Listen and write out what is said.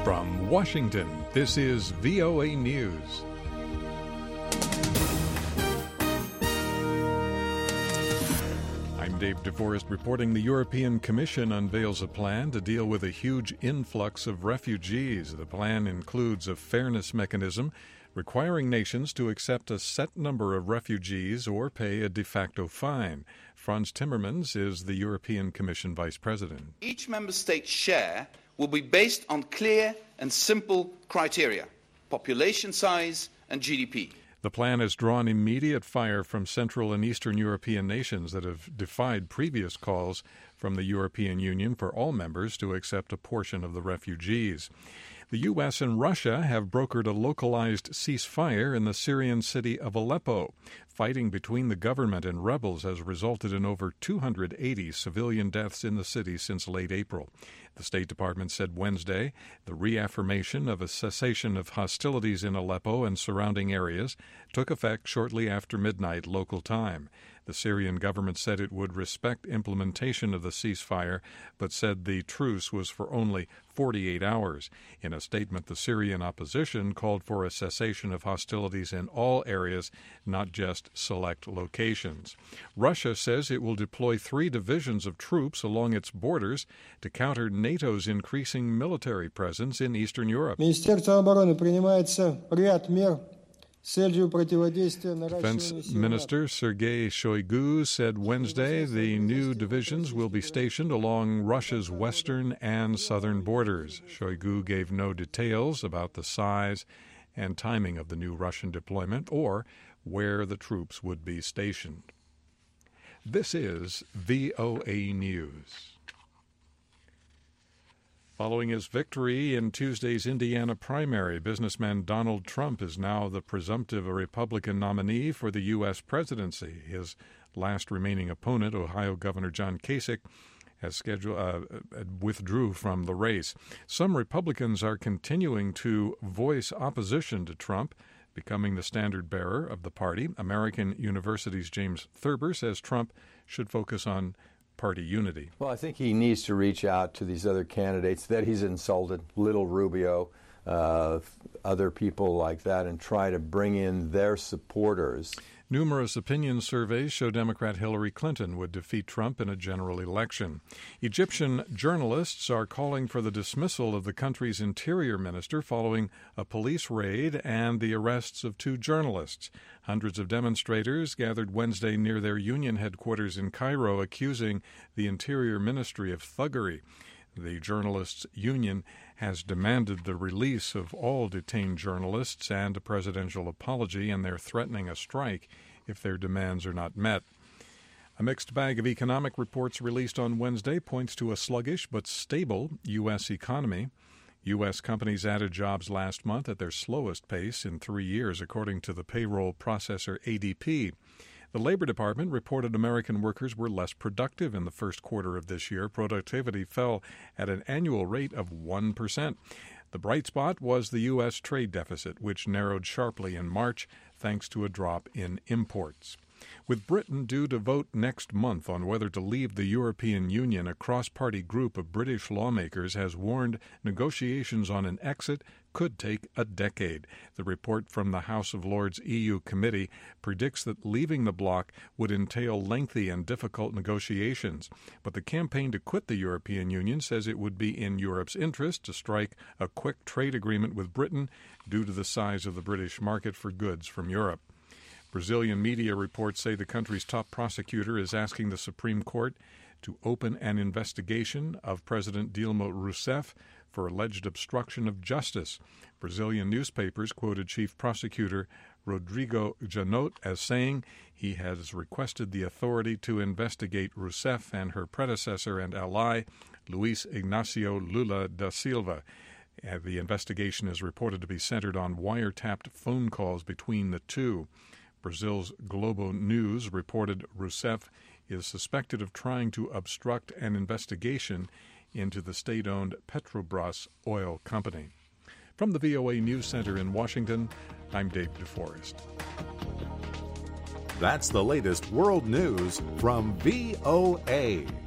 From Washington, this is VOA News. I'm Dave DeForest reporting. The European Commission unveils a plan to deal with a huge influx of refugees. The plan includes a fairness mechanism requiring nations to accept a set number of refugees or pay a de facto fine. Frans Timmermans is the European Commission Vice President. Each member state's share will be based on clear and simple criteria: population size and GDP. The plan has drawn immediate fire from Central and Eastern European nations that have defied previous calls from the European Union for all members to accept a portion of the refugees. The U.S. and Russia have brokered a localized ceasefire in the Syrian city of Aleppo. Fighting between the government and rebels has resulted in over 280 civilian deaths in the city since late April. The State Department said Wednesday the reaffirmation of a cessation of hostilities in Aleppo and surrounding areas took effect shortly after midnight local time. The Syrian government said it would respect implementation of the ceasefire, but said the truce was for only 48 hours. In a statement, the Syrian opposition called for a cessation of hostilities in all areas, not just select locations. Russia says it will deploy 3 divisions of troops along its borders to counter NATO's increasing military presence in Eastern Europe. Министерство обороны принимается ряд мер. Defense Minister Sergei Shoigu said Wednesday the new divisions will be stationed along Russia's western and southern borders. Shoigu gave no details about the size and timing of the new Russian deployment or where the troops would be stationed. This is VOA News. Following his victory in Tuesday's Indiana primary, businessman Donald Trump is now the presumptive Republican nominee for the U.S. presidency. His last remaining opponent, Ohio Governor John Kasich, has withdrew from the race. Some Republicans are continuing to voice opposition to Trump, becoming the standard bearer of the party. American University's James Thurber says Trump should focus on party unity. Well, I think he needs to reach out to these other candidates that he's insulted, Little Rubio, other people like that, and try to bring in their supporters. Numerous opinion surveys show Democrat Hillary Clinton would defeat Trump in a general election. Egyptian journalists are calling for the dismissal of the country's interior minister following a police raid and the arrests of 2 journalists. Hundreds of demonstrators gathered Wednesday near their union headquarters in Cairo, accusing the Interior Ministry of thuggery. The journalists' union has demanded the release of all detained journalists and a presidential apology, and they're threatening a strike if their demands are not met. A mixed bag of economic reports released on Wednesday points to a sluggish but stable U.S. economy. U.S. companies added jobs last month at their slowest pace in 3 years, according to the payroll processor ADP. The Labor Department reported American workers were less productive in the first quarter of this year. Productivity fell at an annual rate of 1%. The bright spot was the U.S. trade deficit, which narrowed sharply in March thanks to a drop in imports. With Britain due to vote next month on whether to leave the European Union, a cross-party group of British lawmakers has warned negotiations on an exit could take a decade. The report from the House of Lords EU Committee predicts that leaving the bloc would entail lengthy and difficult negotiations. But the campaign to quit the European Union says it would be in Europe's interest to strike a quick trade agreement with Britain due to the size of the British market for goods from Europe. Brazilian media reports say the country's top prosecutor is asking the Supreme Court to open an investigation of President Dilma Rousseff for alleged obstruction of justice. Brazilian newspapers quoted Chief Prosecutor Rodrigo Janot as saying he has requested the authority to investigate Rousseff and her predecessor and ally, Luiz Ignacio Lula da Silva. The investigation is reported to be centered on wiretapped phone calls between the two. Brazil's Globo News reported Rousseff is suspected of trying to obstruct an investigation into the state-owned Petrobras oil company. From the VOA News Center in Washington, I'm Dave DeForest. That's the latest world news from VOA.